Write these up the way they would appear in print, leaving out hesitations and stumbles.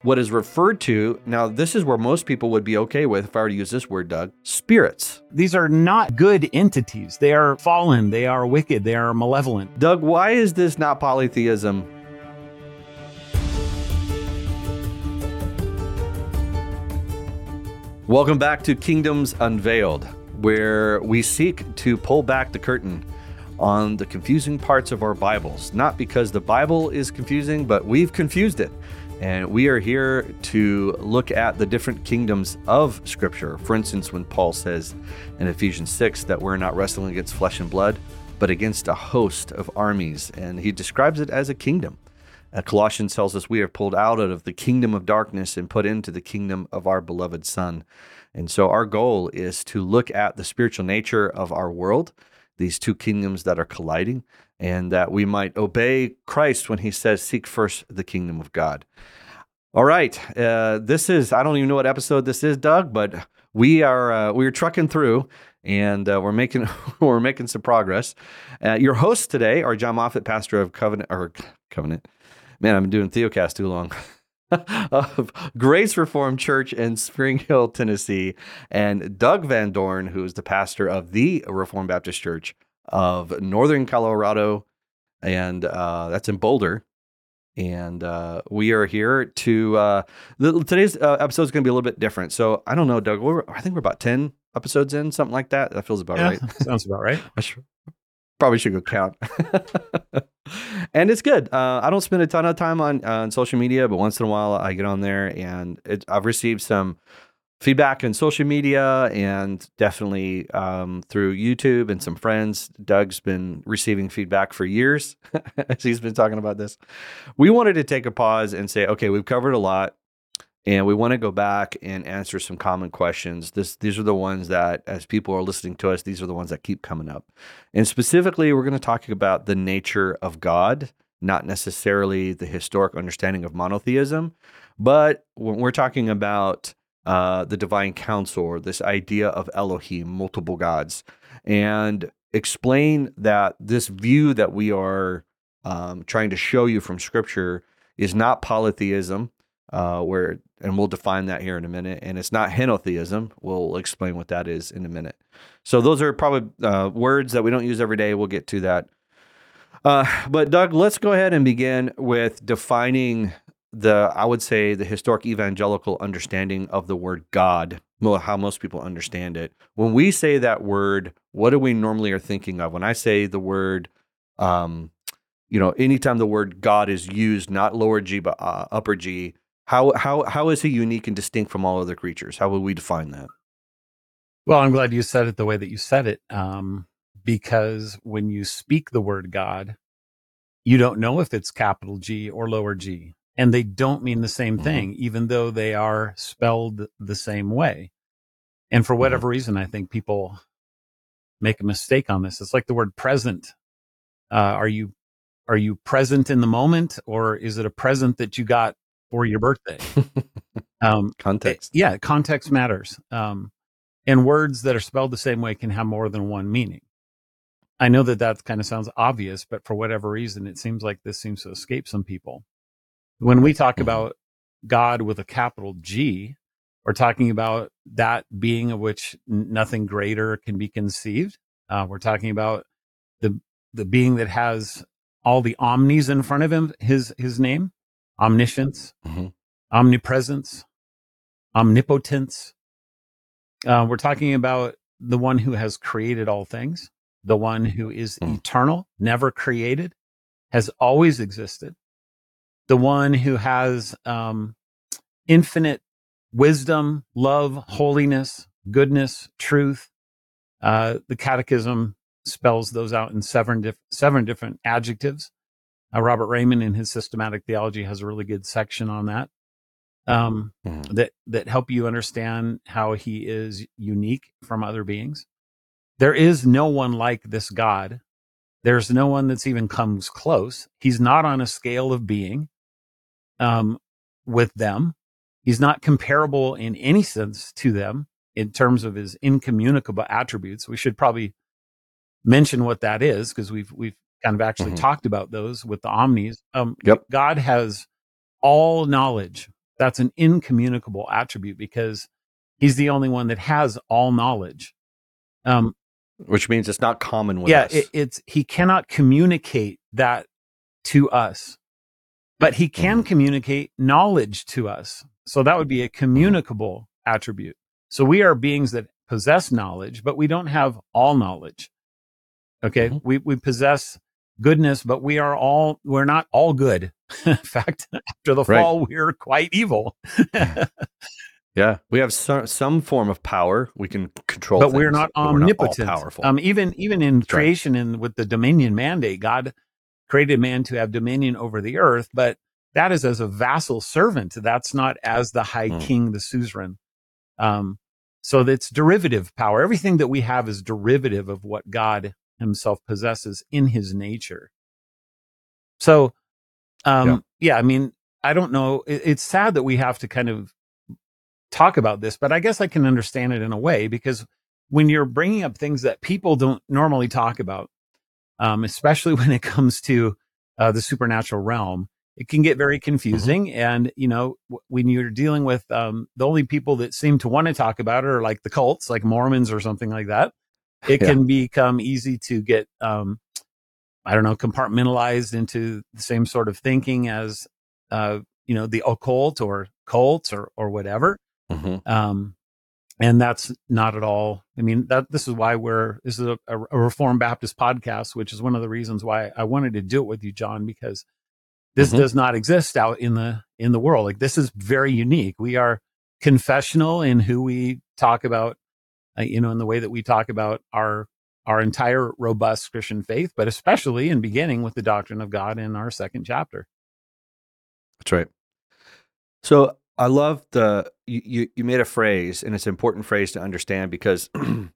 what is referred to, now this is where most people would be okay with, if I were to use this word, Doug, spirits. These are not good entities. They are fallen, they are wicked, they are malevolent. Doug, why is this not polytheism? Welcome back to Kingdoms Unveiled, where we seek to pull back the curtain on the confusing parts of our Bibles. Not because the Bible is confusing, but we've confused it. And we are here to look at the different kingdoms of Scripture. For instance, when Paul says in Ephesians 6 that we're not wrestling against flesh and blood, but against a host of armies. And he describes it as a kingdom. Colossians tells us we are pulled out of the kingdom of darkness and put into the kingdom of our beloved Son. And so our goal is to look at the spiritual nature of our world, these two kingdoms that are colliding, and that we might obey Christ when he says, seek first the kingdom of God. All right. This is, I don't even know what episode this is, Doug, but we're trucking through, and we're making some progress. Your hosts today are John Moffitt, pastor of Covenant. Man, I've been doing Theocast too long. Of Grace Reformed Church in Spring Hill, Tennessee, and Doug Van Dorn, who is the pastor of the Reformed Baptist Church of Northern Colorado, and that's in Boulder. And we are here to, today's episode is going to be a little bit different. So I don't know, Doug, I think we're about 10 episodes in, something like that. That feels about right. Sounds about right. Probably should go count. And it's good. I don't spend a ton of time on social media, but once in a while I get on there, and I've received some feedback on social media and definitely through YouTube and some friends. Doug's been receiving feedback for years as he's been talking about this. We wanted to take a pause and say, okay, we've covered a lot, and we want to go back and answer some common questions. These are the ones that, as people are listening to us, these are the ones that keep coming up. And specifically, we're going to talk about the nature of God, not necessarily the historic understanding of monotheism, but when we're talking about the divine council, or this idea of Elohim, multiple gods, and explain that this view that we are trying to show you from Scripture is not polytheism, and we'll define that here in a minute. And it's not henotheism. We'll explain what that is in a minute. So those are probably words that we don't use every day. We'll get to that. But Doug, let's go ahead and begin with defining I would say, the historic evangelical understanding of the word God, how most people understand it. When we say that word, what do we normally are thinking of? When I say the word, anytime the word God is used, not lower G, but upper G, how is he unique and distinct from all other creatures? How would we define that? Well, I'm glad you said it the way that you said it, because when you speak the word God, you don't know if it's capital G or lower G, and they don't mean the same thing, even though they are spelled the same way. And for whatever reason, I think people make a mistake on this. It's like the word present. Are you present in the moment, or is it a present that you got for your birthday? Context. Context matters. And words that are spelled the same way can have more than one meaning. I know that kind of sounds obvious, but for whatever reason, it seems like this seems to escape some people. When we talk about God with a capital G, we're talking about that being of which nothing greater can be conceived. We're talking about the being that has all the omnis in front of him, his name, omniscience, omnipresence, omnipotence. We're talking about the one who has created all things, the one who is eternal, never created, has always existed, the one who has infinite wisdom, love, holiness, goodness, truth. The Catechism spells those out in seven different adjectives. Robert Raymond, in his Systematic Theology, has a really good section on that. That help you understand how he is unique from other beings. There is no one like this God. There's no one that's even comes close. He's not on a scale of being with them. He's not comparable in any sense to them in terms of his incommunicable attributes. We should probably mention what that is, because we've kind of actually talked about those with the omnis. God has all knowledge, That's an incommunicable attribute because he's the only one that has all knowledge. Which means it's not common with us. He cannot communicate that to us, but he can communicate knowledge to us. So that would be a communicable attribute. So we are beings that possess knowledge, but we don't have all knowledge. Okay. We possess goodness, but we're not all good. In fact, after the fall, we're quite evil. Yeah, we have some form of power. We can control, but we're not omnipotent. We're not all powerful. Even in creation and with the dominion mandate, God created man to have dominion over the earth, but that is as a vassal servant. That's not as the high king, the suzerain. So that's derivative power. Everything that we have is derivative of what God himself possesses in his nature. So, I mean, I don't know. It's sad that we have to kind of talk about this, but I guess I can understand it in a way, because when you're bringing up things that people don't normally talk about, especially when it comes to the supernatural realm, it can get very confusing. And, when you're dealing with the only people that seem to want to talk about it are like the cults, like Mormons or something like that, it can become easy to get, compartmentalized into the same sort of thinking as, the occult or cults or whatever. And that's not at all. I mean, this is why this is a Reformed Baptist podcast, which is one of the reasons why I wanted to do it with you, John, because this does not exist out in the world. Like, this is very unique. We are confessional in who we talk about, in the way that we talk about our entire robust Christian faith, but especially in beginning with the doctrine of God in our second chapter. That's right. So I love you made a phrase, and it's an important phrase to understand, because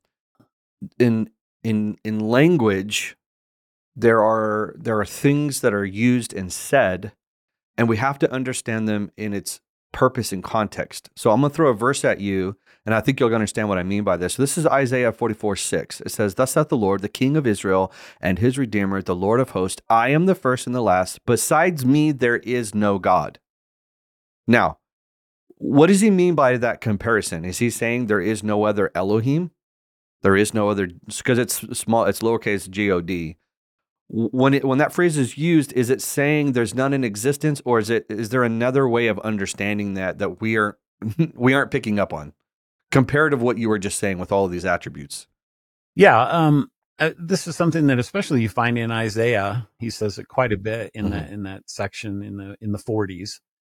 in language there are things that are used and said, and we have to understand them in its purpose and context. So I'm going to throw a verse at you, and I think you'll understand what I mean by this. So this is Isaiah 44:6. It says, "Thus saith the Lord, the King of Israel and his Redeemer, the Lord of hosts, I am the first and the last. Besides me, there is no God." Now, what does he mean by that comparison? Is he saying there is no other Elohim? There is no other, because it's small, it's lowercase God. When that phrase is used, is it saying there's none in existence, or is there another way of understanding that we aren't picking up on, compared to what you were just saying with all of these attributes? Yeah, this is something that especially you find in Isaiah. He says it quite a bit in that section in the 40s.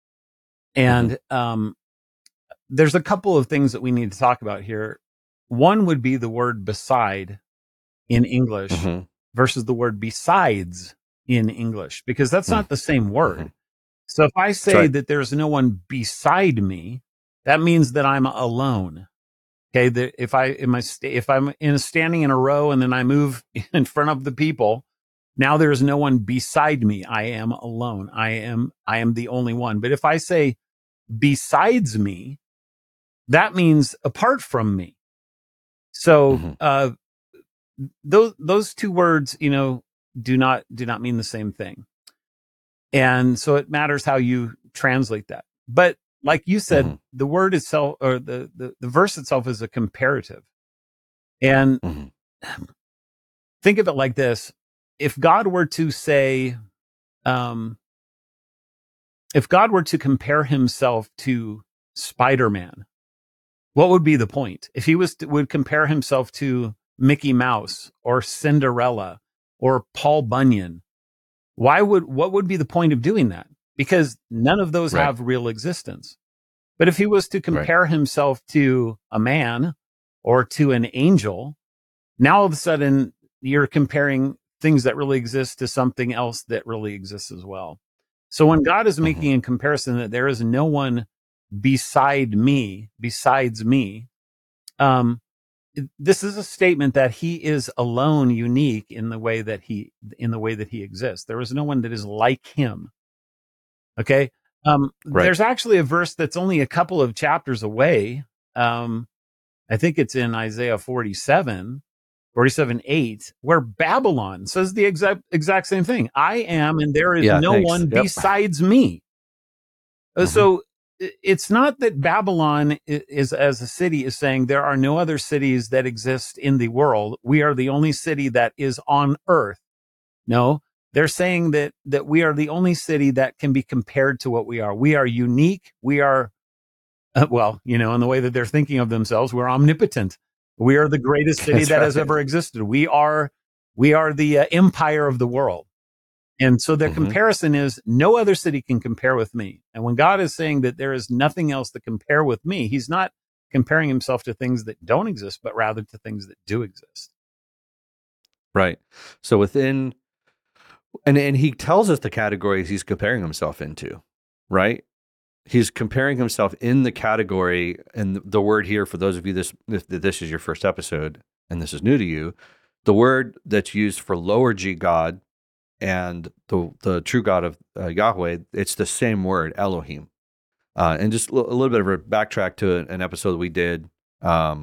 And there's a couple of things that we need to talk about here. One would be the word beside in English versus the word besides in English, because that's not the same word. So if I say that there's no one beside me, that means that I'm alone. Okay, if I'm standing in a row and then I move in front of the people, now there is no one beside me. I am alone. I am the only one. But if I say besides me, that means apart from me. So those two words, do not mean the same thing. And so it matters how you translate that. But like you said, the word itself, or the verse itself, is a comparative. And think of it like this. If God were to say, if God were to compare himself to Spider-Man, what would be the point? If he would compare himself to Mickey Mouse or Cinderella or Paul Bunyan, what would be the point of doing that? Because none of those have real existence. But if he was to compare himself to a man or to an angel, now all of a sudden you're comparing things that really exist to something else that really exists as well. So when God is making a comparison that there is no one besides me, this is a statement that he is alone, unique in the way that he exists. There is no one that is like him. Okay. There's actually a verse that's only a couple of chapters away. I think it's in Isaiah 47:8, where Babylon says the exact same thing. I am, and there is no one besides me. So it's not that Babylon is as a city is saying there are no other cities that exist in the world. We are the only city that is on earth. No, they're saying that we are the only city that can be compared to what we are. We are unique. We are, well, in the way that they're thinking of themselves, we're omnipotent. We are the greatest city That's that has right. ever existed. We are the empire of the world. And so their comparison is no other city can compare with me. And when God is saying that there is nothing else to compare with me, he's not comparing himself to things that don't exist, but rather to things that do exist. Right. So within, and he tells us the categories he's comparing himself into, right? He's comparing himself in the category, and the word here, for those of you if this is your first episode and this is new to you, the word that's used for lower G God and the true God of Yahweh, it's the same word, Elohim. And just a little bit of a backtrack to an episode we did a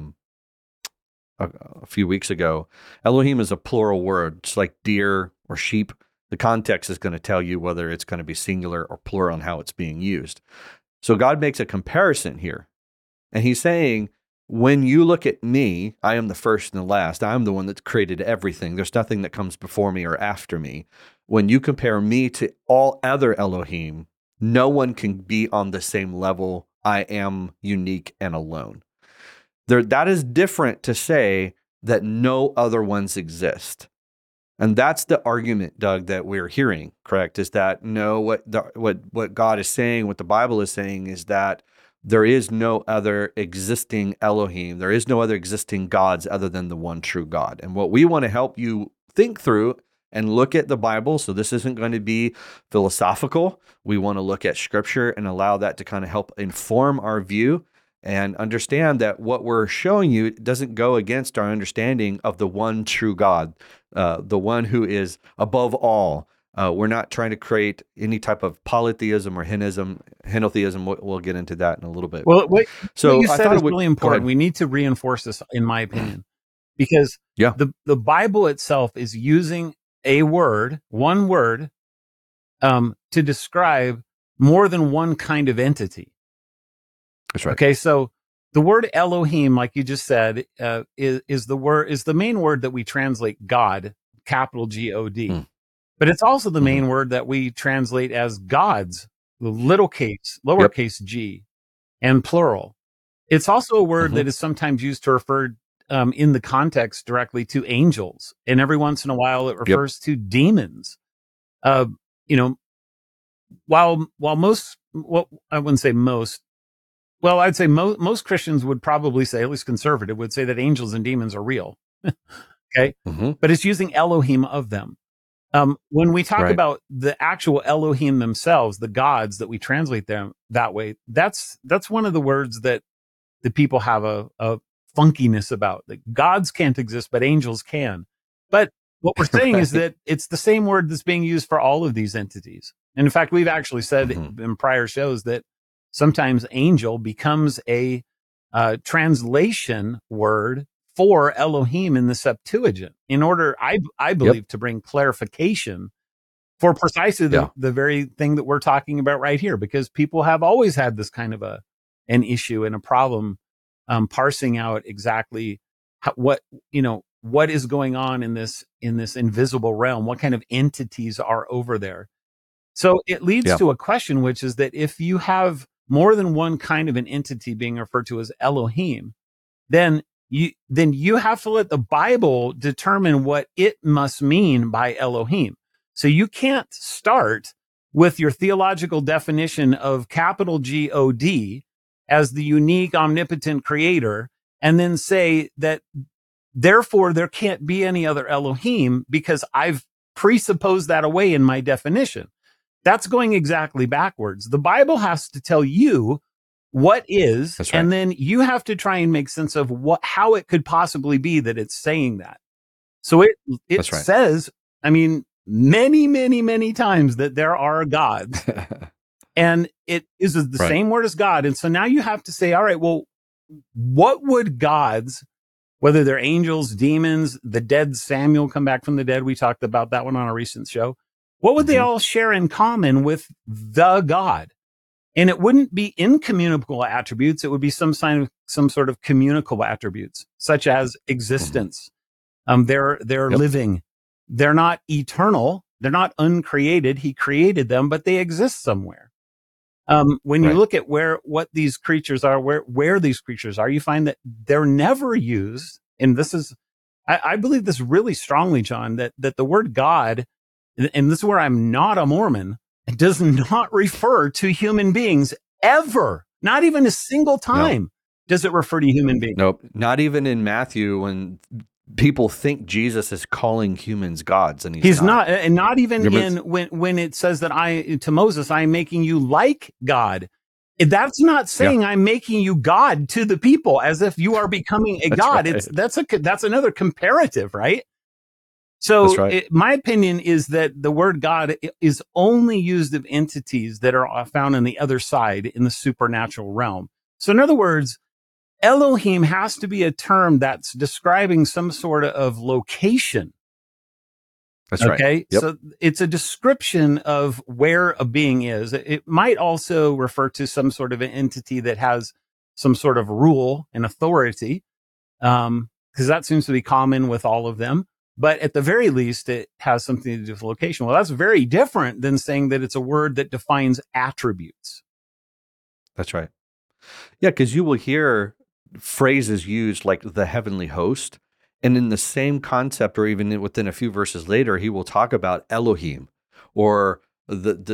few weeks ago. Elohim is a plural word. It's like deer or sheep. The context is going to tell you whether it's going to be singular or plural and how it's being used. So God makes a comparison here. And he's saying, when you look at me, I am the first and the last. I'm the one that's created everything. There's nothing that comes before me or after me. When you compare me to all other Elohim, no one can be on the same level. I am unique and alone. That is different to say that no other ones exist. And that's the argument, Doug, that we're hearing, correct? Is that no, what God is saying, what the Bible is saying is that there is no other existing Elohim. There is no other existing gods other than the one true God. And what we want to help you think through and look at the Bible, so this isn't going to be philosophical. We want to look at Scripture and allow that to kind of help inform our view and understand that what we're showing you doesn't go against our understanding of the one true God, the one who is above all. We're not trying to create any type of polytheism or henotheism. We'll get into that in a little bit. Well, what you I said thought is really important. We need to reinforce this, in my opinion, because the Bible itself is using one word, to describe more than one kind of entity. That's right. Okay, so the word Elohim, like you just said, is the main word that we translate God, capital God. But it's also the main word that we translate as gods, lowercase g, and plural. It's also a word that is sometimes used to refer in the context directly to angels. And every once in a while it refers to demons. While most, well, I wouldn't say most, well, I'd say most Christians would probably say, at least conservative, would say that angels and demons are real. Okay. But it's using Elohim of them. When we talk about the actual Elohim themselves, the gods that we translate them that way, that's one of the words that the people have a funkiness about. That gods can't exist, but angels can. But what we're saying is that it's the same word that's being used for all of these entities. And in fact, we've actually said in prior shows that sometimes angel becomes a translation word for Elohim in the Septuagint in order, I believe, to bring clarification for precisely the very thing that we're talking about right here, because people have always had this kind of an issue and a problem parsing out exactly what is going on in this invisible realm, what kind of entities are over there. So it leads to a question, which is that if you have more than one kind of an entity being referred to as Elohim, then you have to let the Bible determine what it must mean by Elohim. So you can't start with your theological definition of capital God as the unique, omnipotent creator, and then say that therefore there can't be any other Elohim because I've presupposed that away in my definition. That's going exactly backwards. The Bible has to tell you what is, and then you have to try and make sense of how it could possibly be that it's saying that. So it says, I mean, many, many, many times that there are gods, and it is the same word as God. And so now you have to say, all right, well, what would gods, whether they're angels, demons, the dead Samuel come back from the dead? We talked about that one on a recent show. What would they all share in common with the God? And it wouldn't be incommunicable attributes. It would be some sort of communicable attributes, such as existence. They're living. They're not eternal. They're not uncreated. He created them, but they exist somewhere. When you look at what these creatures are, where these creatures are, you find that they're never used. And this is, I believe this really strongly, John, that the word God, and this is where I'm not a Mormon, it does not refer to human beings ever. Not even a single time does it refer to human beings. Nope. Not even in Matthew when people think Jesus is calling humans gods, and he's not. And not even when it says that to Moses, I am making you like God. That's not saying I'm making you God to the people as if you are becoming a God. Right. That's another comparative, right? So my opinion is that the word God is only used of entities that are found on the other side in the supernatural realm. So in other words, Elohim has to be a term that's describing some sort of location. That's right. Okay. Yep. So it's a description of where a being is. It might also refer to some sort of an entity that has some sort of rule and authority, because that seems to be common with all of them. But at the very least, it has something to do with location. Well, that's very different than saying that it's a word that defines attributes. That's right. Yeah, because you will hear phrases used like the heavenly host. And in the same concept, or even within a few verses later, he will talk about Elohim or let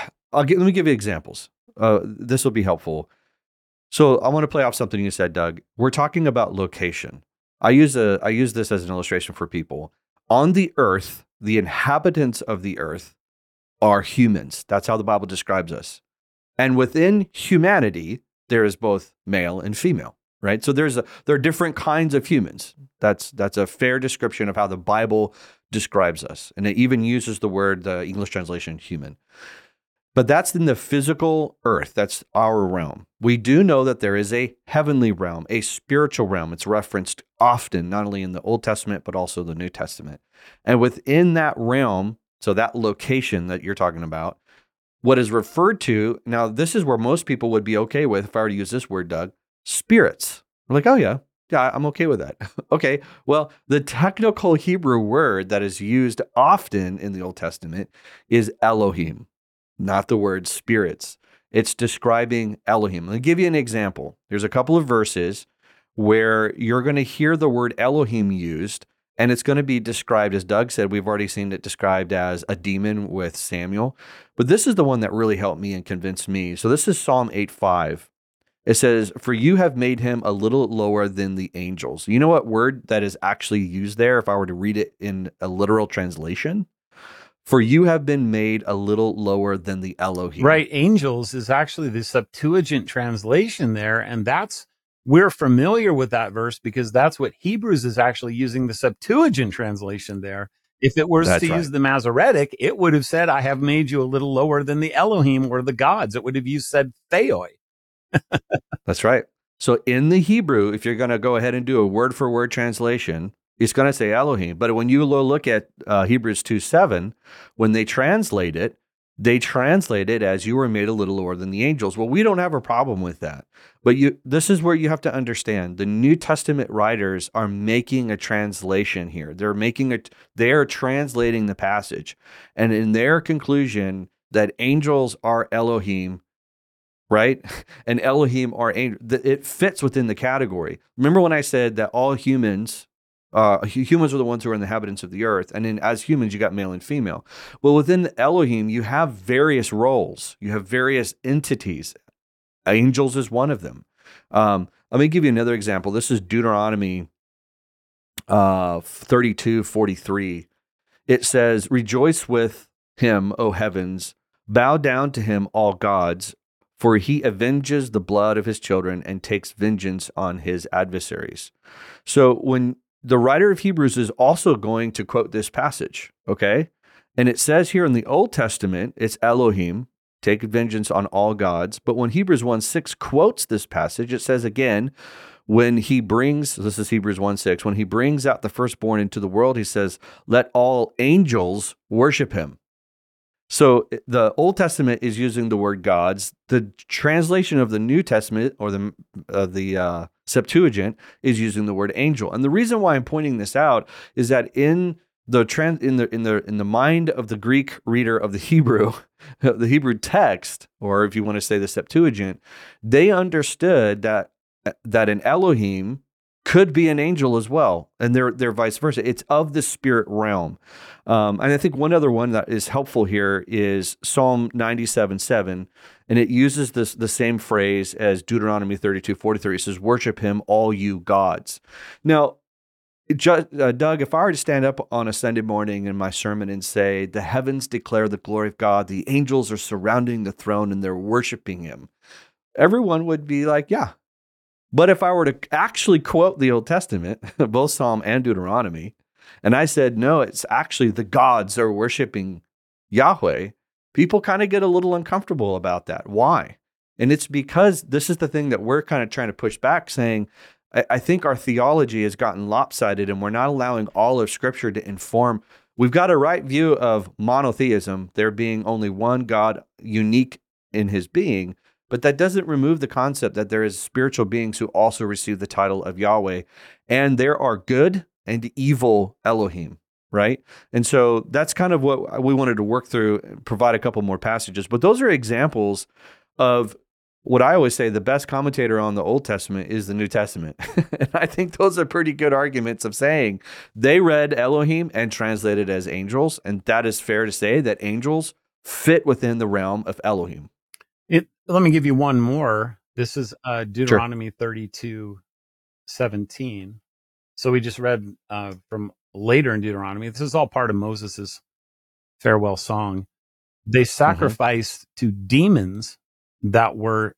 me give you examples. This will be helpful. So I want to play off something you said, Doug. We're talking about location. I use this as an illustration for people. On the earth, the inhabitants of the earth are humans. That's how the Bible describes us. And within humanity, there is both male and female, right? So there are different kinds of humans. That's a fair description of how the Bible describes us. And it even uses the English translation, human. But that's in the physical earth. That's our realm. We do know that there is a heavenly realm, a spiritual realm. It's referenced often, not only in the Old Testament, but also the New Testament. And within that realm, so that location that you're talking about, what is referred to, now this is where most people would be okay with, if I were to use this word, Doug, spirits. I'm like, oh yeah, I'm okay with that. Okay, well, the technical Hebrew word that is used often in the Old Testament is Elohim. Not the word spirits. It's describing Elohim. Let me give you an example. There's a couple of verses where you're going to hear the word Elohim used, and it's going to be described, as Doug said, we've already seen it described as a demon with Samuel. But this is the one that really helped me and convinced me. So this is Psalm 8:5. It says, "For you have made him a little lower than the angels." You know what word that is actually used there if I were to read it in a literal translation? For you have been made a little lower than the Elohim. Right. Angels is actually the Septuagint translation there. And we're familiar with that verse because that's what Hebrews is actually using, the Septuagint translation there. If it was to use the Masoretic, it would have said, I have made you a little lower than the Elohim or the gods. It would have said Theoi. That's right. So in the Hebrew, if you're going to go ahead and do a word for word translation, it's going to say Elohim. But when you look at Hebrews 2:7, when they translate it as you were made a little lower than the angels. Well, we don't have a problem with that. But this is where you have to understand the New Testament writers are making a translation here. They are translating the passage. And in their conclusion that angels are Elohim, right? And Elohim are angels, it fits within the category. Remember when I said that all humans are the ones who are inhabitants of the earth. And then as humans, you got male and female. Well, within Elohim, you have various roles. You have various entities. Angels is one of them. Let me give you another example. This is Deuteronomy 32:43. It says, "Rejoice with him, O heavens. Bow down to him, all gods. For he avenges the blood of his children and takes vengeance on his adversaries." So when the writer of Hebrews is also going to quote this passage, okay? And it says here in the Old Testament, it's Elohim, take vengeance on all gods. But when Hebrews 1:6 quotes this passage, it says again, this is Hebrews 1:6, when he brings out the firstborn into the world, he says, let all angels worship him. So the Old Testament is using the word gods. The translation of the New Testament or the Septuagint is using the word angel. And the reason why I'm pointing this out is that in the mind of the Greek reader of the Hebrew text, or if you want to say the Septuagint, they understood that an Elohim could be an angel as well, and they're vice versa. It's of the spirit realm. And I think one other one that is helpful here is Psalm 97:7, and it uses the same phrase as Deuteronomy 32:43. It says, "Worship him, all you gods." Now, Doug, if I were to stand up on a Sunday morning in my sermon and say, "The heavens declare the glory of God, the angels are surrounding the throne and they're worshiping him," everyone would be like, "Yeah." But if I were to actually quote the Old Testament, both Psalm and Deuteronomy, and I said, no, it's actually the gods are worshiping Yahweh, people kind of get a little uncomfortable about that. Why? And it's because this is the thing that we're kind of trying to push back, saying, I think our theology has gotten lopsided and we're not allowing all of Scripture to inform. We've got a right view of monotheism, there being only one God, unique in his being. But that doesn't remove the concept that there is spiritual beings who also receive the title of Yahweh, and there are good and evil Elohim, right? And so that's kind of what we wanted to work through, provide a couple more passages. But those are examples of what I always say, the best commentator on the Old Testament is the New Testament. And I think those are pretty good arguments of saying they read Elohim and translated as angels, and that is fair to say that angels fit within the realm of Elohim. Let me give you one more. This is Deuteronomy 32:17. So we just read from later in Deuteronomy. This is all part of Moses's farewell song. They sacrificed to demons that were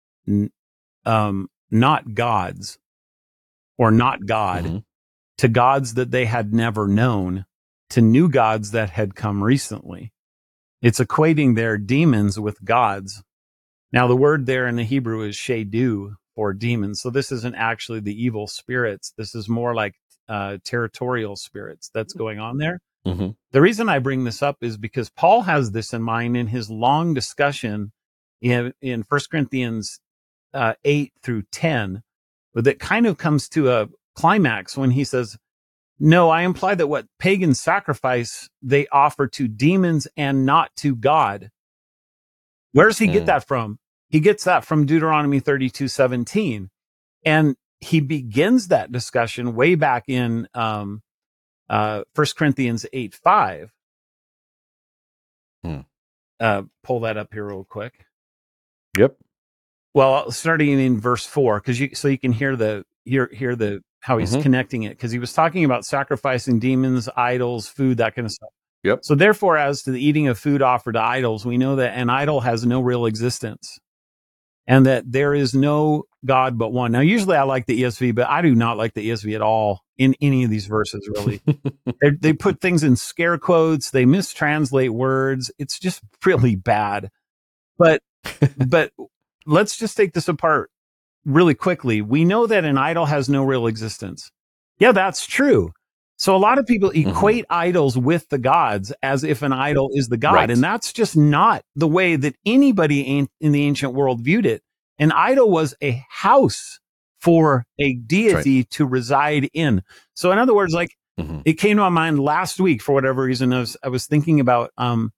not gods or not God, to gods that they had never known, to new gods that had come recently. It's equating their demons with gods. Now, the word there in the Hebrew is shadu, for demons. So this isn't actually the evil spirits. This is more like territorial spirits that's going on there. The reason I bring this up is because Paul has this in mind in his long discussion in 1 Corinthians 8 through 10, that kind of comes to a climax when he says, no, I imply that what pagans sacrifice, they offer to demons and not to God. Where does he get that from? He gets that from Deuteronomy 32:17. And he begins that discussion way back in 1 Corinthians 8:5. Pull that up here real quick. Yep. Well, starting in verse 4, so you can hear how he's connecting it, because he was talking about sacrificing demons, idols, food, that kind of stuff. Yep. So therefore, as to the eating of food offered to idols, we know that an idol has no real existence and that there is no God but one. Now, usually I like the ESV, but I do not like the ESV at all in any of these verses, really. They put things in scare quotes. They mistranslate words. It's just really bad. But let's just take this apart really quickly. We know that an idol has no real existence. Yeah, that's true. So a lot of people equate idols with the gods as if an idol is the god. Right. And that's just not the way that anybody in the ancient world viewed it. An idol was a house for a deity to reside in. So in other words, like it came to my mind last week for whatever reason. I was thinking about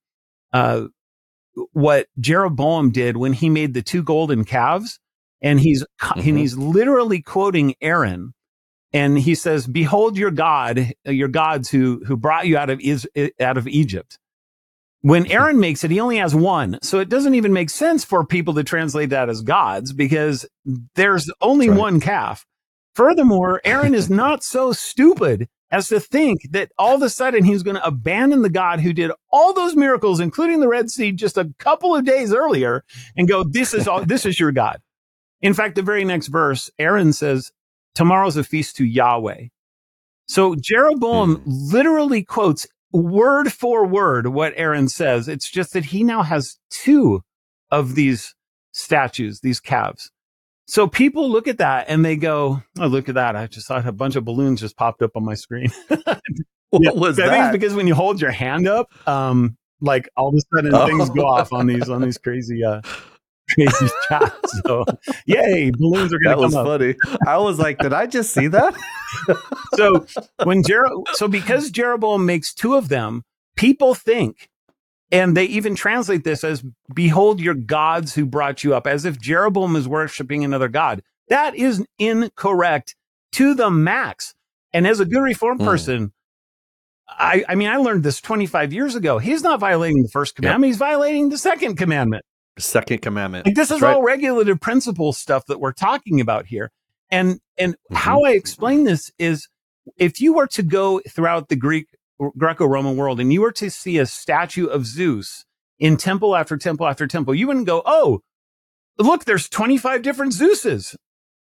what Jeroboam did when he made the 2 golden calves, and he's literally quoting Aaron. And he says, behold your gods who brought you out of Egypt. When Aaron makes it, he only has one. So it doesn't even make sense for people to translate that as gods, because there's only one calf. Furthermore, Aaron is not so stupid as to think that all of a sudden he's going to abandon the God who did all those miracles, including the Red Sea, just a couple of days earlier, and go, this is your God. In fact, the very next verse, Aaron says, tomorrow's a feast to Yahweh. So Jeroboam literally quotes word for word what Aaron says. It's just that he now has 2 of these statues, these calves. So people look at that and they go, oh, look at that. I just saw a bunch of balloons just popped up on my screen. What was that? I think it's because when you hold your hand up, Like all of a sudden things go off on these crazy crazy chats. So yay, balloons are going to come up. That was funny. I was like, did I just see that? So because Jeroboam makes two of them, people think, and they even translate this as, behold your gods who brought you up, as if Jeroboam is worshiping another god. That is incorrect to the max. And as a good Reformed person, I mean, I learned this 25 years ago. He's not violating the first commandment. He's violating the second commandment. Second commandment. Like, this is all regulative principle stuff that we're talking about here. And how I explain this is, if you were to go throughout the Greco-Roman world and you were to see a statue of Zeus in temple after temple after temple, you wouldn't go, oh, look, there's 25 different Zeuses.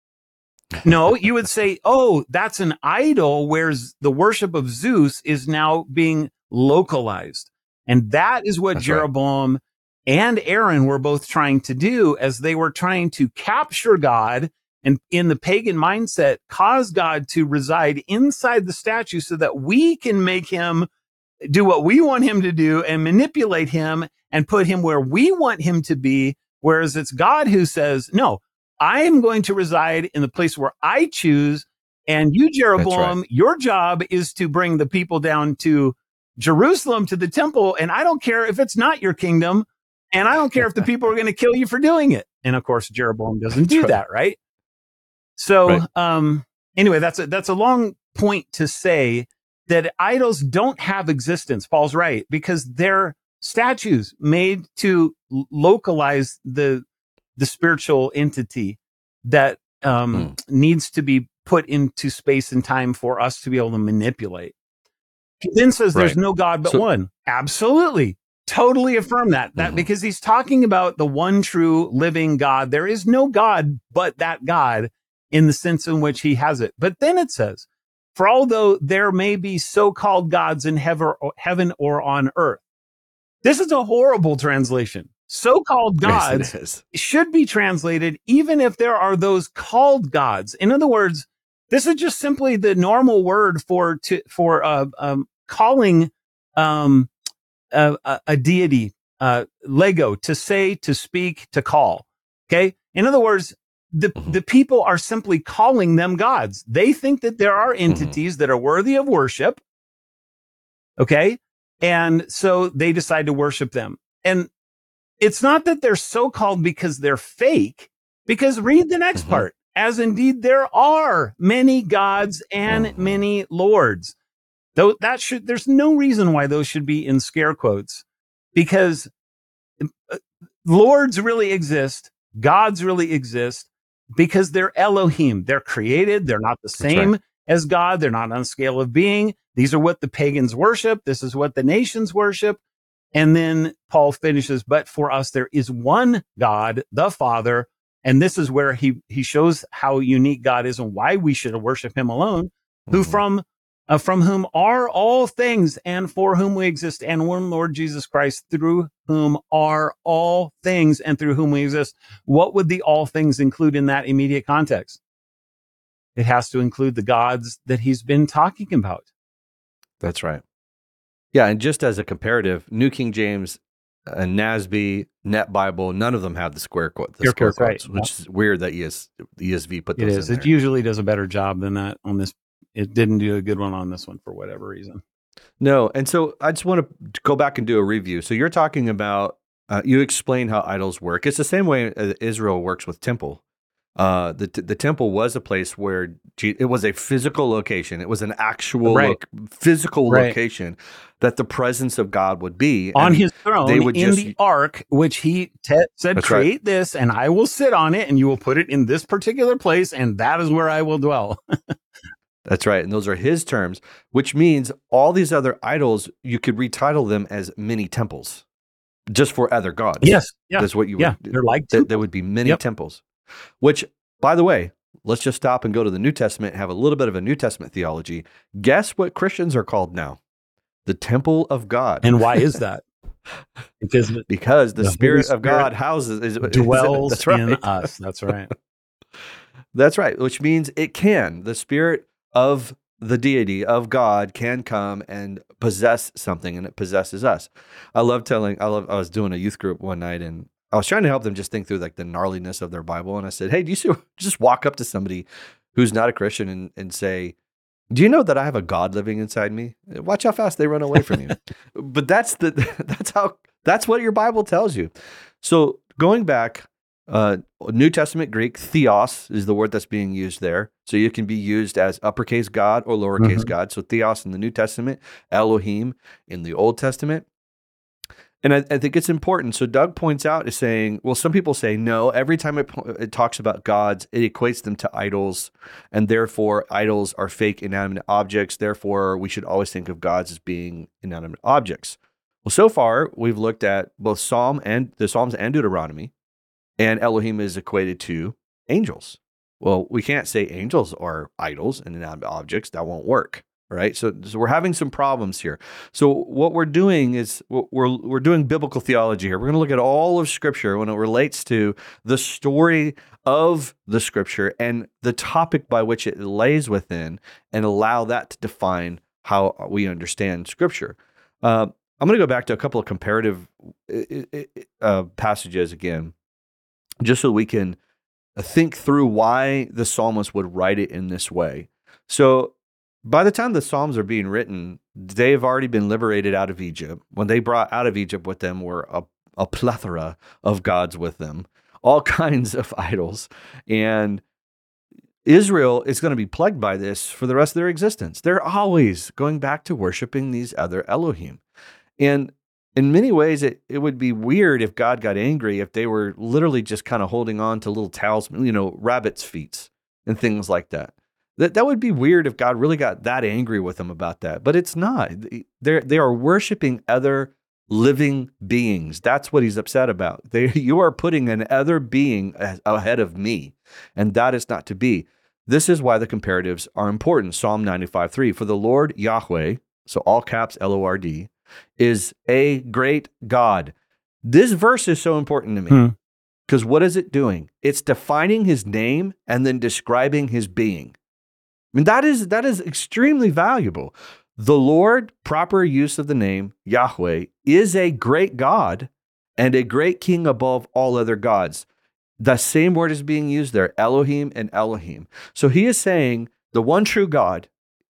No, you would say, oh, that's an idol where the worship of Zeus is now being localized. And that is what Jeroboam and Aaron were both trying to do, as they were trying to capture God and, in the pagan mindset, cause God to reside inside the statue so that we can make him do what we want him to do and manipulate him and put him where we want him to be. Whereas it's God who says, no, I am going to reside in the place where I choose. And you, Jeroboam, your job is to bring the people down to Jerusalem, to the temple. And I don't care if it's not your kingdom. And I don't care if the people are going to kill you for doing it. And of course, Jeroboam doesn't do that, right? So, anyway, that's a long point to say that idols don't have existence. Paul's right, because they're statues made to localize the spiritual entity that needs to be put into space and time for us to be able to manipulate. He then says there's no God but one. Absolutely. Totally affirm that because he's talking about the one true living God. There is no God but that God in the sense in which he has it. But then it says, for although there may be so-called gods in heaven or on earth. This is a horrible translation. So-called gods should be translated even if there are those called gods. In other words, this is just simply the normal word for calling a deity, lego, to say, to speak, to call. Okay. In other words, the people are simply calling them gods. They think that there are entities that are worthy of worship. Okay. And so they decide to worship them. And it's not that they're so-called because they're fake, because read the next part. As indeed there are many gods and many lords. Though there's no reason why those should be in scare quotes, because lords really exist. Gods really exist because they're Elohim. They're created. They're not the same as God. They're not on a scale of being. These are what the pagans worship. This is what the nations worship. And then Paul finishes, but for us, there is one God, the Father. And this is where he shows how unique God is and why we should worship him alone, who from whom are all things and for whom we exist, and one Lord Jesus Christ, through whom are all things and through whom we exist. What would the all things include in that immediate context? It has to include the gods that he's been talking about. That's right. Yeah, and just as a comparative, New King James, NASB, Net Bible, none of them have the square quotes, which is weird that the ESV put those in there. It usually does a better job than that on this. It didn't do a good one on this one for whatever reason. No, and so I just want to go back and do a review. So you're talking about, you explain how idols work. It's the same way Israel works with temple. The temple was a place where it was a physical location. It was an actual physical location that the presence of God would be. On his throne, they would in the ark, which he said, create this, and I will sit on it, and you will put it in this particular place, and that is where I will dwell. That's right. And those are his terms, which means all these other idols, you could retitle them as mini temples just for other gods. Yes. Yeah. That's what you would they're like there would be many temples, which, by the way, let's just stop and go to the New Testament and have a little bit of a New Testament theology. Guess what Christians are called now? The temple of God. And why is that? Because the Spirit of God dwells in us. That's right. That's right. Which means the Spirit of the deity of God can come and possess something, and it possesses us. I was doing a youth group one night, and I was trying to help them just think through like the gnarliness of their Bible. And I said, hey, do you see, just walk up to somebody who's not a Christian and say, do you know that I have a God living inside me? Watch how fast they run away from you. But that's what your Bible tells you. So going back, New Testament Greek, theos is the word that's being used there. So you can be used as uppercase God or lowercase God. So theos in the New Testament, Elohim in the Old Testament. And I think it's important. So Doug points out is saying, well, some people say, no, every time it talks about gods, it equates them to idols, and therefore idols are fake inanimate objects. Therefore, we should always think of gods as being inanimate objects. Well, so far, we've looked at both the Psalms and Deuteronomy, and Elohim is equated to angels. Well, we can't say angels are idols and inanimate objects. That won't work. Right, so we're having some problems here. So what we're doing is we're doing biblical theology here. We're going to look at all of Scripture when it relates to the story of the Scripture and the topic by which it lays within, and allow that to define how we understand Scripture. I'm going to go back to a couple of comparative passages again, just so we can think through why the psalmist would write it in this way. So by the time the Psalms are being written, they've already been liberated out of Egypt. When they brought out of Egypt with them were a plethora of gods with them, all kinds of idols. And Israel is going to be plagued by this for the rest of their existence. They're always going back to worshiping these other Elohim. And in many ways, it would be weird if God got angry if they were literally just kind of holding on to little talismans, rabbit's feet and things like that. That would be weird if God really got that angry with them about that, but it's not. They are worshiping other living beings. That's what he's upset about. You are putting an other being ahead of me, and that is not to be. This is why the comparatives are important. Psalm 95:3, for the Lord Yahweh, so all caps Lord, is a great God. This verse is so important to me because what is it doing? It's defining his name and then describing his being. I mean, that is extremely valuable. The Lord, proper use of the name Yahweh, is a great God and a great king above all other gods. The same word is being used there, Elohim and Elohim. So he is saying the one true God,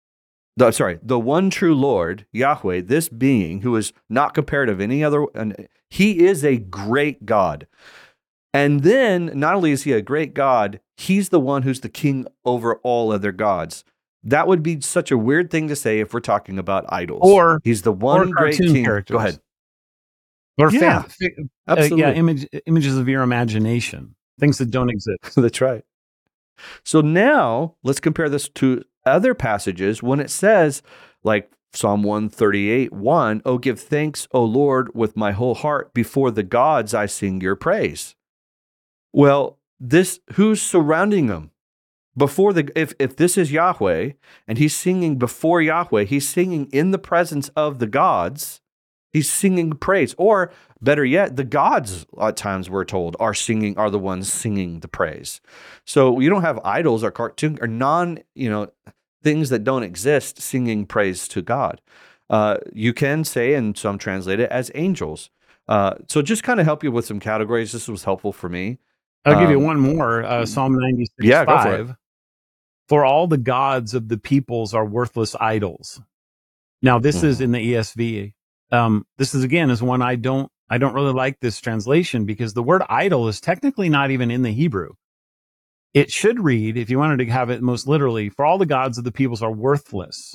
the one true Lord, Yahweh, this being who is not compared of any other, and he is a great God. And then not only is he a great God, he's the one who's the king over all other gods. That would be such a weird thing to say if we're talking about idols. Or he's the one great king. Characters. Go ahead. Or absolutely. Images of your imagination, things that don't exist. That's right. So now let's compare this to other passages when it says, like Psalm 138:1, "Oh, give thanks, O Lord, with my whole heart. Before the gods I sing your praise." Well, who's surrounding them? If this is Yahweh and he's singing before Yahweh, he's singing in the presence of the gods. He's singing praise, or better yet, the gods at times we're told are the ones singing the praise. So you don't have idols or cartoon or things that don't exist singing praise to God. You can say, and some translate it as angels. So just kind of help you with some categories. This was helpful for me. I'll give you one more. Psalm 96:5. Yeah, go for it. For all the gods of the peoples are worthless idols. Now, this is in the ESV. This is one I don't really like this translation because the word idol is technically not even in the Hebrew. It should read, if you wanted to have it most literally, for all the gods of the peoples are worthless.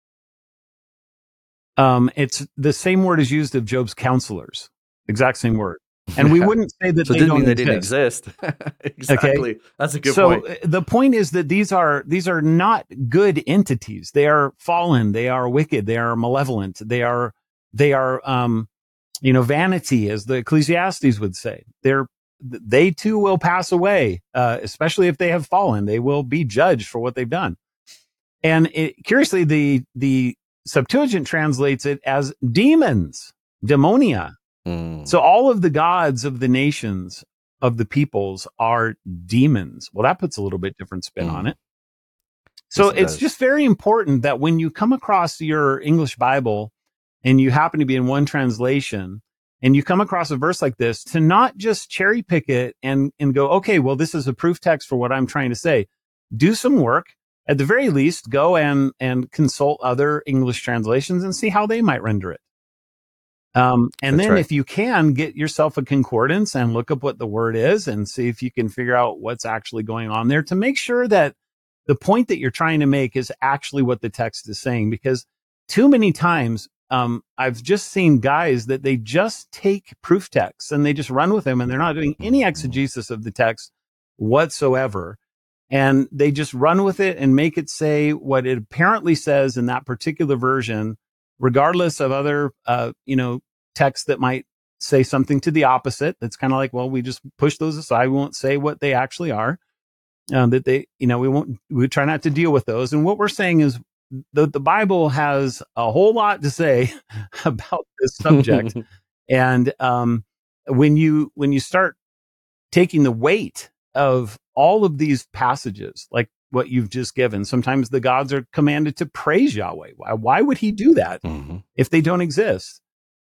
It's the same word is used of Job's counselors. Exact same word. And we wouldn't say that they didn't exist. Exactly. Okay? That's a good point. So the point is that these are not good entities. They are fallen. They are wicked. They are malevolent. They are vanity, as the Ecclesiastes would say. They too will pass away, especially if they have fallen. They will be judged for what they've done. And curiously, the Septuagint translates it as demons, demonia. So all of the gods of the nations, of the peoples, are demons. Well, that puts a little bit different spin on it. So Yes, it it's does. just very important that when you come across your English Bible and you happen to be in one translation and you come across a verse like this, to not just cherry pick it and go, okay, well, this is a proof text for what I'm trying to say. Do some work. At the very least, go and consult other English translations and see how they might render it. And That's then right. if you can, get yourself a concordance and look up what the word is and see if you can figure out what's actually going on there to make sure that the point that you're trying to make is actually what the text is saying. Because too many times, I've just seen guys that they just take proof texts and they just run with them and they're not doing any exegesis of the text whatsoever. And they just run with it and make it say what it apparently says in that particular version, regardless of other, texts that might say something to the opposite. That's kind of like, well, we just push those aside. We won't say what they actually are. That they, we try not to deal with those. And what we're saying is the Bible has a whole lot to say about this subject. And when you start taking the weight of all of these passages, like what you've just given, sometimes the gods are commanded to praise Yahweh. Why would he do that if they don't exist?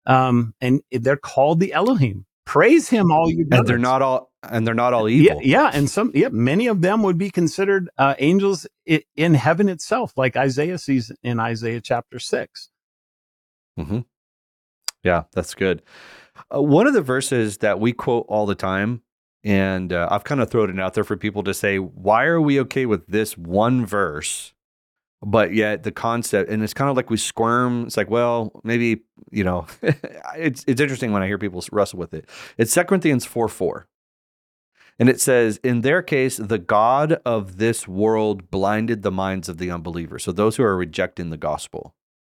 And they're called the Elohim. Praise him, all you gods. And they're not all evil. Yeah, and many of them would be considered angels in heaven itself, like Isaiah sees in Isaiah chapter 6. Mm-hmm. Yeah, that's good. One of the verses that we quote all the time, and I've kind of thrown it out there for people to say, why are we okay with this one verse, but yet the concept, and it's kind of like we squirm. It's like, well, maybe, it's interesting when I hear people wrestle with it. It's 2 Corinthians 4:4. And it says, in their case, the God of this world blinded the minds of the unbelievers. So those who are rejecting the gospel.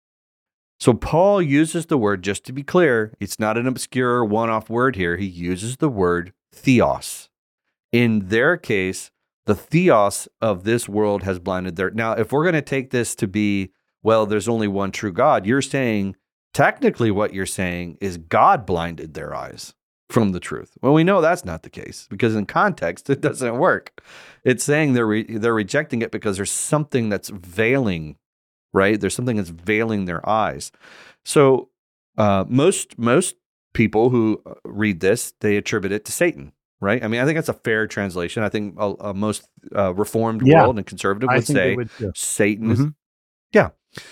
So Paul uses the word, just to be clear, it's not an obscure one-off word here. He uses the word theos. In their case, the theos of this world has blinded their... Now, if we're going to take this to be, well, there's only one true God, you're saying, technically what you're saying is God blinded their eyes from the truth. Well, we know that's not the case because in context, it doesn't work. It's saying they're rejecting it because there's something that's veiling, right? There's something that's veiling their eyes. So most people who read this, they attribute it to Satan, right? I mean, I think that's a fair translation. I think most Reformed world and conservative would say Satan is... Yeah.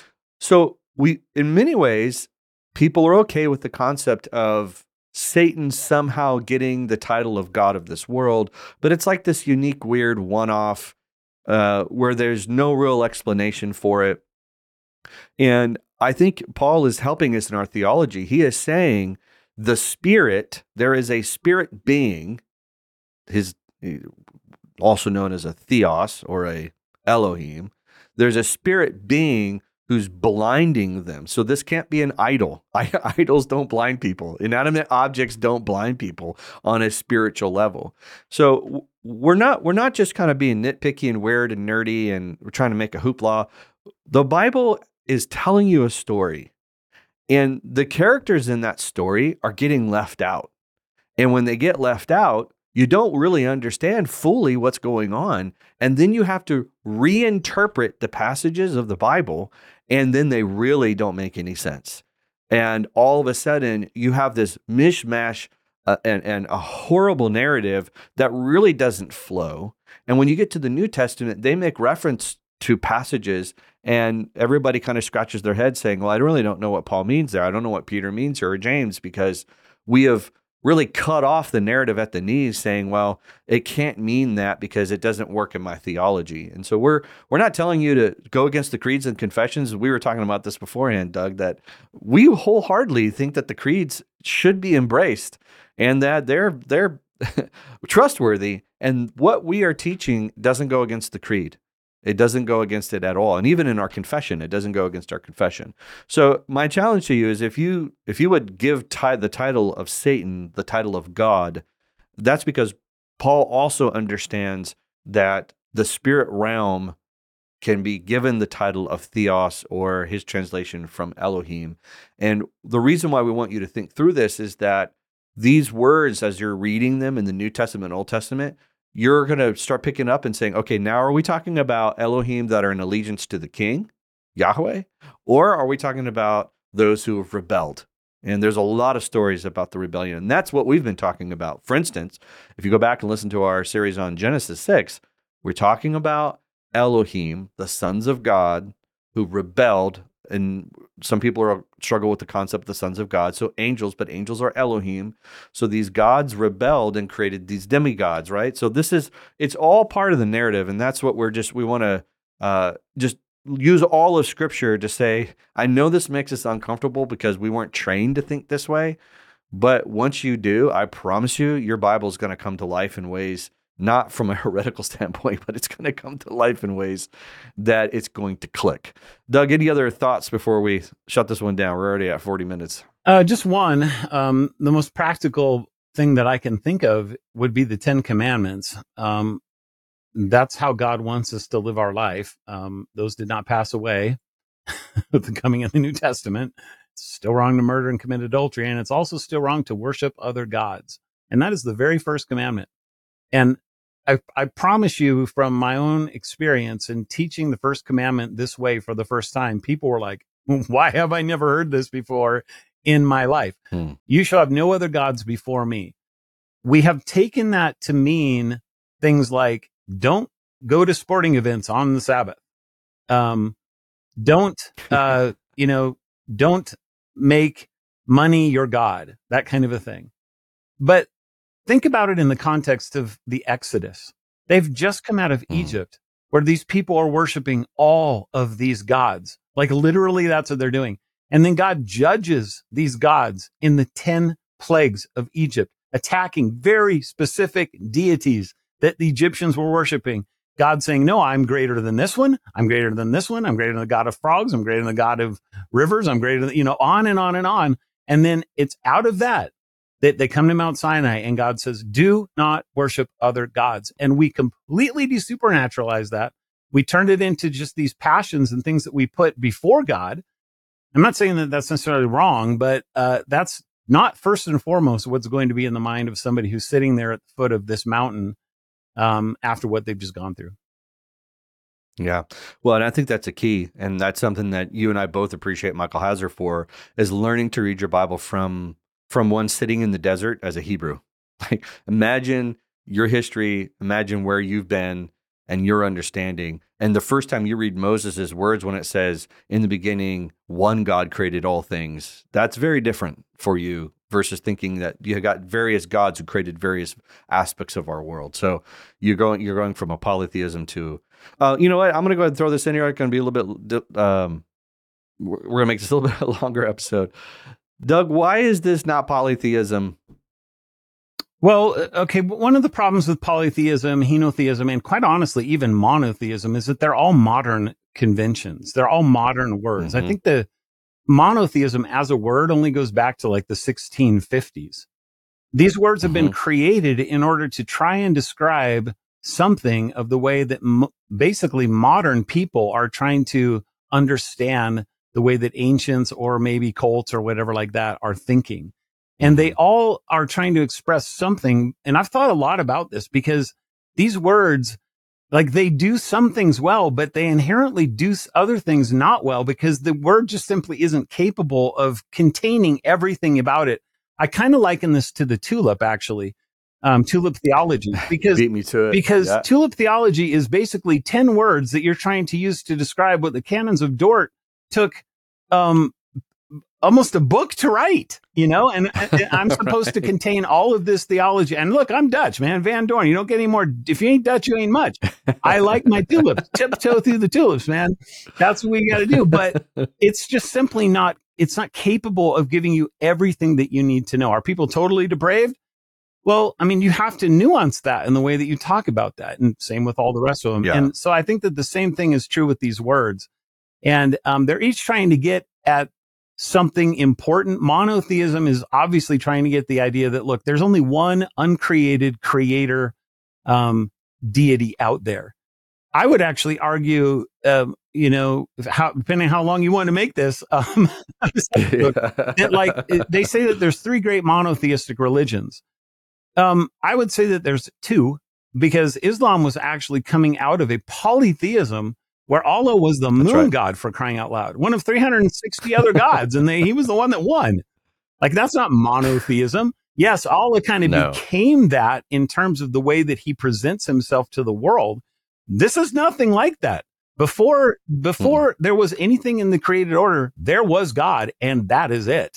So in many ways, people are okay with the concept of Satan somehow getting the title of God of this world, but it's like this unique, weird one-off where there's no real explanation for it. And I think Paul is helping us in our theology. He is saying the spirit, there is a spirit being, also known as a theos or a Elohim. There's a spirit being who's blinding them. So this can't be an idol. Idols don't blind people. Inanimate objects don't blind people on a spiritual level. So we're not just kind of being nitpicky and weird and nerdy and we're trying to make a hoopla. The Bible is telling you a story, and the characters in that story are getting left out. And when they get left out, you don't really understand fully what's going on. And then you have to reinterpret the passages of the Bible, and then they really don't make any sense. And all of a sudden, you have this mishmash and a horrible narrative that really doesn't flow. And when you get to the New Testament, they make reference to passages, and everybody kind of scratches their head saying, well, I really don't know what Paul means there. I don't know what Peter means here or James, because we have really cut off the narrative at the knees saying, well, it can't mean that because it doesn't work in my theology. And so we're not telling you to go against the creeds and confessions. We were talking about this beforehand, Doug, that we wholeheartedly think that the creeds should be embraced and that they're trustworthy. And what we are teaching doesn't go against the creed. It doesn't go against it at all. And even in our confession, it doesn't go against our confession. So my challenge to you is if you would give the title of Satan the title of God, that's because Paul also understands that the spirit realm can be given the title of Theos, or his translation from Elohim. And the reason why we want you to think through this is that these words, as you're reading them in the New Testament and Old Testament, you're going to start picking up and saying, okay, now are we talking about Elohim that are in allegiance to the king, Yahweh, or are we talking about those who have rebelled? And there's a lot of stories about the rebellion, and that's what we've been talking about. For instance, if you go back and listen to our series on Genesis 6, we're talking about Elohim, the sons of God, who rebelled. And some people struggle with the concept of the sons of God. So angels, but angels are Elohim. So these gods rebelled and created these demigods, right? So it's all part of the narrative. And that's what we want to just use all of Scripture to say, I know this makes us uncomfortable because we weren't trained to think this way. But once you do, I promise you, your Bible is going to come to life in ways, not from a heretical standpoint, but it's going to come to life in ways that it's going to click. Doug, any other thoughts before we shut this one down? We're already at 40 minutes. Just one. The most practical thing that I can think of would be the 10 Commandments. That's how God wants us to live our life. Those did not pass away with the coming of the New Testament. It's still wrong to murder and commit adultery, and it's also still wrong to worship other gods. And that is the very first commandment. And I promise you, from my own experience in teaching the first commandment this way for the first time, people were like, why have I never heard this before in my life? You shall have no other gods before me. We have taken that to mean things like, don't go to sporting events on the Sabbath. Don't make money your God, that kind of a thing. But think about it in the context of the Exodus. They've just come out of Egypt, where these people are worshiping all of these gods. Like literally that's what they're doing. And then God judges these gods in the 10 plagues of Egypt, attacking very specific deities that the Egyptians were worshiping. God saying, no, I'm greater than this one. I'm greater than this one. I'm greater than the God of frogs. I'm greater than the God of rivers. I'm greater than, on and on and on. And then it's out of that they come to Mount Sinai and God says, do not worship other gods. And we completely desupernaturalized that. We turned it into just these passions and things that we put before God. I'm not saying that that's necessarily wrong, but that's not first and foremost what's going to be in the mind of somebody who's sitting there at the foot of this mountain after what they've just gone through. Yeah. Well, and I think that's a key. And that's something that you and I both appreciate Michael Heiser for, is learning to read your Bible from one sitting in the desert as a Hebrew. Like, imagine your history, imagine where you've been and your understanding. And the first time you read Moses' words when it says, in the beginning, one God created all things, that's very different for you versus thinking that you got various gods who created various aspects of our world. So you're going from a polytheism to, you know what? I'm going to go ahead and throw this in here. It's going to be a little bit, we're going to make this a little bit longer episode. Doug, why is this not polytheism? Well, okay, one of the problems with polytheism, henotheism, and quite honestly, even monotheism, is that they're all modern conventions. They're all modern words. I think the monotheism as a word only goes back to like the 1650s. These words have been created in order to try and describe something of the way that basically modern people are trying to understand the way that ancients or maybe cults or whatever like that are thinking. And they all are trying to express something. And I've thought a lot about this because these words, like, they do some things well, but they inherently do other things not well because the word just simply isn't capable of containing everything about it. I kind of liken this to the tulip, actually, tulip theology, because beat me to it. Because tulip theology is basically 10 words that you're trying to use to describe what the canons of Dort took almost a book to write, and I'm supposed to contain all of this theology. And look, I'm Dutch, man, Van Dorn. You don't get any more. If you ain't Dutch, you ain't much. I like my tulips, tiptoe through the tulips, man. That's what we got to do. But it's just simply not, it's not capable of giving you everything that you need to know. Are people totally depraved? Well, I mean, you have to nuance that in the way that you talk about that. And same with all the rest of them. Yeah. And so I think that the same thing is true with these words. And they're each trying to get at something important. Monotheism is obviously trying to get the idea that, look, there's only one uncreated creator deity out there. I would actually argue, depending on how long you want to make this, they say that there's three great monotheistic religions. I would say that there's two. because Islam was actually coming out of a polytheism where Allah was the That's moon right. god, for crying out loud, one of 360 other gods, and he was the one that won. Like, that's not monotheism. Yes, Allah kind of No. became that in terms of the way that he presents himself to the world. This is nothing like that. Before there was anything in the created order, there was God, and that is it.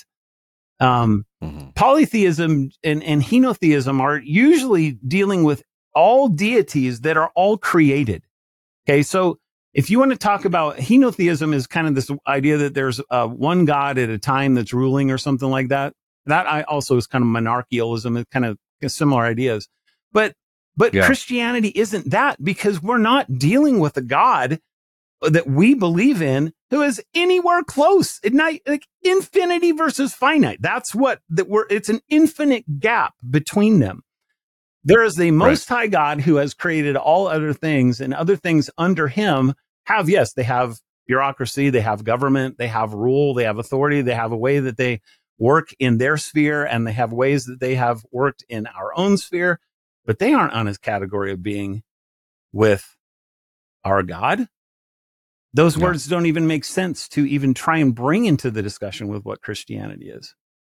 Polytheism and henotheism are usually dealing with all deities that are all created. Okay, so if you want to talk about henotheism, is kind of this idea that there's one God at a time that's ruling or something like that. That also is kind of monarchialism, it's kind of similar ideas. But Christianity isn't that, because we're not dealing with a God that we believe in who is anywhere close. It's not like infinity versus finite. That's what it's an infinite gap between them. There is the Most High God who has created all other things, and other things under him they have bureaucracy, they have government, they have rule, they have authority, they have a way that they work in their sphere, and they have ways that they have worked in our own sphere, but they aren't on his category of being with our God. Those words don't even make sense to even try and bring into the discussion with what Christianity is.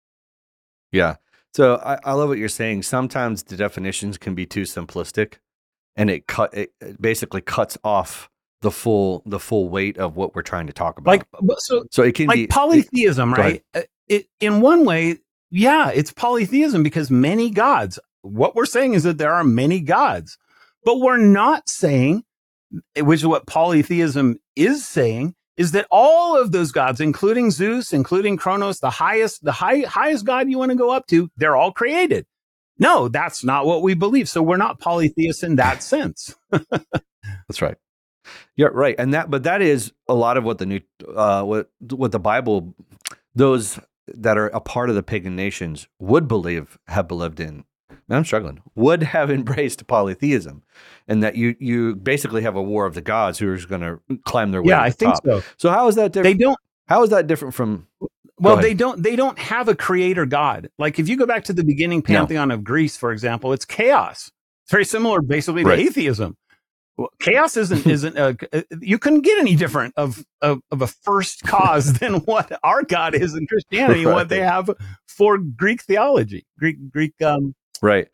Yeah. So I love what you're saying. Sometimes the definitions can be too simplistic, and it basically cuts off the full weight of what we're trying to talk about. So it can be polytheism, right? In one way, it's polytheism because many gods. What we're saying is that there are many gods, but we're not saying, which is what polytheism is saying, is that all of those gods, including Zeus, including Kronos, the highest god you want to go up to, they're all created. No, that's not what we believe. So we're not polytheists in that sense. That's right. Yeah, right. But that is a lot of what the new, what the Bible, those that are a part of the pagan nations would have believed in. I'm struggling. Would have embraced polytheism, and that you basically have a war of the gods who are going to climb their way to the top. I think so. So how is that different? How is that different from? Well, they don't have a creator god. Like, if you go back to the beginning pantheon of Greece, for example, it's chaos. It's very similar, basically, to atheism. Well, chaos isn't you couldn't get any different of a first cause than what our God is in Christianity, and what they have for Greek theology, Greek. Right.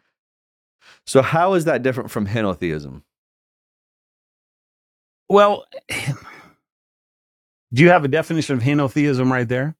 So how is that different from henotheism? Well, do you have a definition of henotheism right there?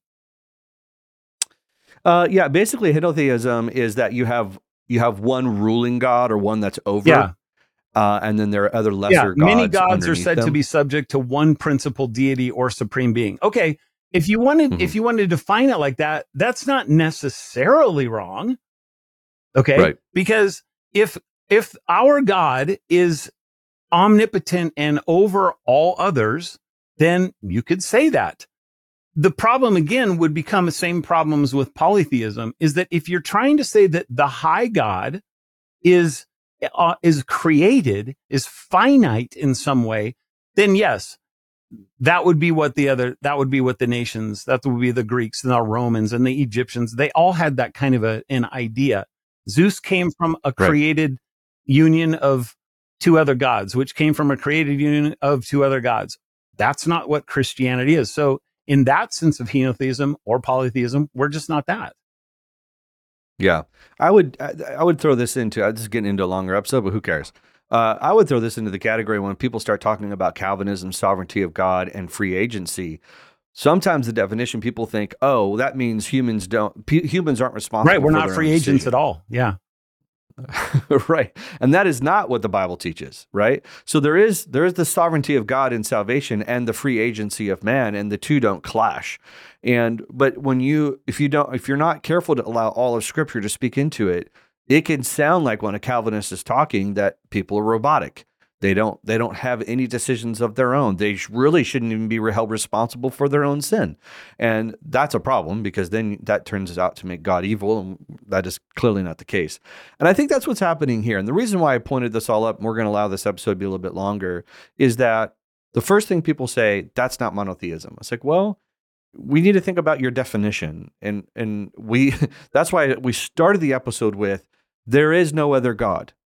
Yeah, basically henotheism is that you have one ruling god, or one that's over. Yeah. And then there are other lesser gods. Many gods are said to be subject to one principal deity or supreme being. Okay, if you wanted to define it like that, that's not necessarily wrong. Okay, right. Because if our God is omnipotent and over all others, then you could say that. The problem, again, would become the same problems with polytheism, is that if you're trying to say that the high God is created, is finite in some way, then yes, that would be what the nations, that would be the Greeks and the Romans and the Egyptians, they all had that kind of an idea. Zeus came from a created union of two other gods, which came from a created union of two other gods. That's not what Christianity is. So in that sense of henotheism or polytheism, we're just not that. Yeah, I would throw this into, this is getting into a longer episode, but who cares? I would throw this into the category when people start talking about Calvinism, sovereignty of God, and free agency. Sometimes the definition, people think, oh, that means humans aren't responsible. Right, we're not free agents at all. Yeah. Right. And that is not what the Bible teaches, right? So there is the sovereignty of God in salvation and the free agency of man, and the two don't clash. But if you're not careful to allow all of Scripture to speak into it, it can sound like when a Calvinist is talking that people are robotic. They don't have any decisions of their own. They really shouldn't even be held responsible for their own sin. And that's a problem, because then that turns out to make God evil, and that is clearly not the case. And I think that's what's happening here. And the reason why I pointed this all up, and we're going to allow this episode to be a little bit longer, is that the first thing people say, that's not monotheism. It's like, well, we need to think about your definition. And that's why we started the episode with, there is no other God.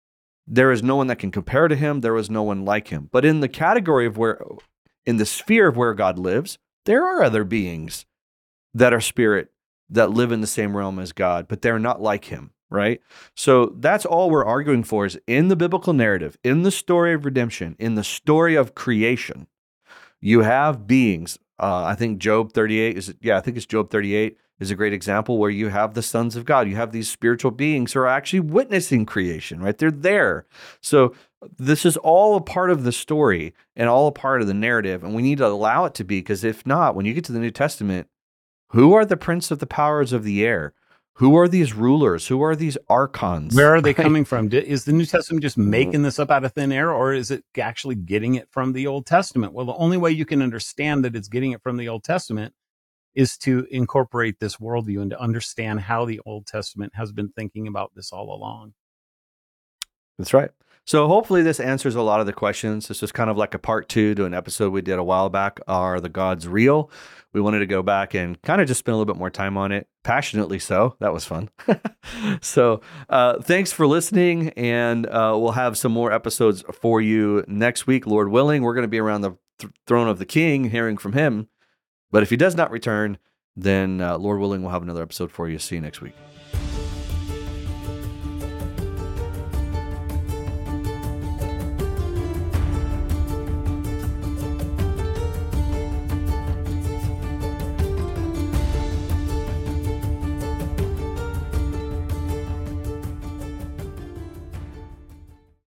There is no one that can compare to him. There was no one like him. But in the category of in the sphere of where God lives, there are other beings that are spirit that live in the same realm as God, but they're not like him, right? So that's all we're arguing for is in the biblical narrative, in the story of redemption, in the story of creation, you have beings. I think Job 38 I think it's Job 38 is a great example where you have the sons of God. You have these spiritual beings who are actually witnessing creation, right? They're there. So this is all a part of the story and all a part of the narrative, and we need to allow it to be, because if not, when you get to the New Testament, who are the prince of the powers of the air? Who are these rulers? Who are these archons? Where are they coming from? Is the New Testament just making this up out of thin air, or is it actually getting it from the Old Testament? Well, the only way you can understand that it's getting it from the Old Testament is to incorporate this worldview and to understand how the Old Testament has been thinking about this all along. That's right. So hopefully this answers a lot of the questions. This was kind of like a part 2 to an episode we did a while back, Are the Gods Real? We wanted to go back and kind of just spend a little bit more time on it, passionately so. That was fun. So thanks for listening, and we'll have some more episodes for you next week, Lord willing. We're going to be around the throne of the King, hearing from him. But if he does not return, then Lord willing, we'll have another episode for you. See you next week.